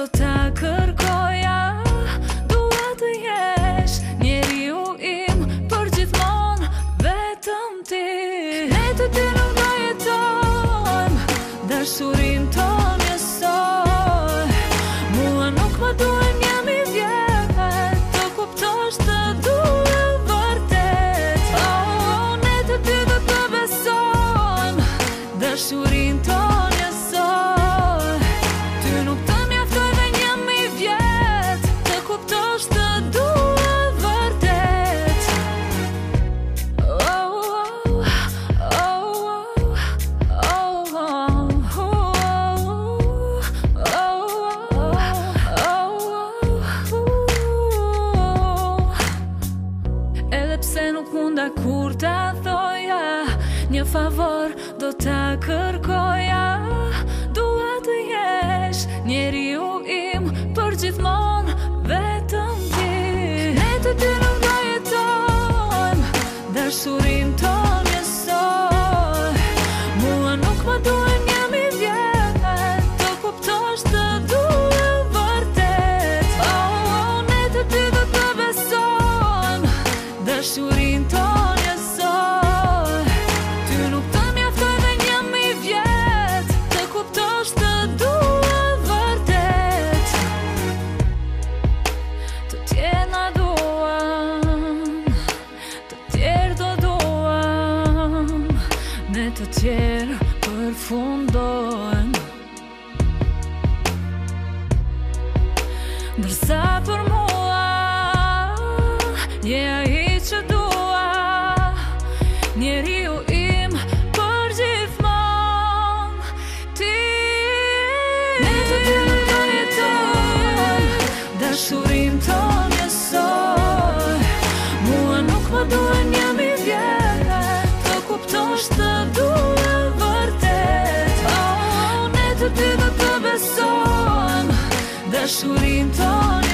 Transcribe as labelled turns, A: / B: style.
A: do ta kërkoja. Dua të jesh njeriu im për gjithmonë, vetëm ti. Ne të dy nuk do jetojmë, dashurin ton njësoj. Mua nuk më duhen jam i vjetë, të kuptosh të dua vërtet. Oh, ne të dy do të besojmë, dashurin ton njësoj. Ty nuk të mjaftoj dhe jam i vjetë, të kuptosh të dua vërtet. Oh, oh, oh, edhe pse nuk munda kur ta thoja, një favor do ta kërkoja. Dua të jesh njeriu im për gjithmonë, vetëm ti. Ne të dy nuk do jetojmë, dashurin ton njësoj. Mua nuk më duhen jam i vjetë, të kuptosh të dua vërtet. Oh, ne të dy do të besojmë, dashurin ton njësoj. Ty nuk të mjaftoj dhe jam i vjetë, të kuptosh të dua vërtet. Të tjerë na duan, të tjerë do duam, ne të tjerë përfundojmë. Ndërsa për mua je ai që dua, njeriu im për gjithmonë, ti. Ne të dy nuk do jetojmë, dashurin ton njësoj. Mua nuk më duhen jam i vjetë, të kuptosh të dua vërtet. Oh, ne të dy do të besojmë, dashurin ton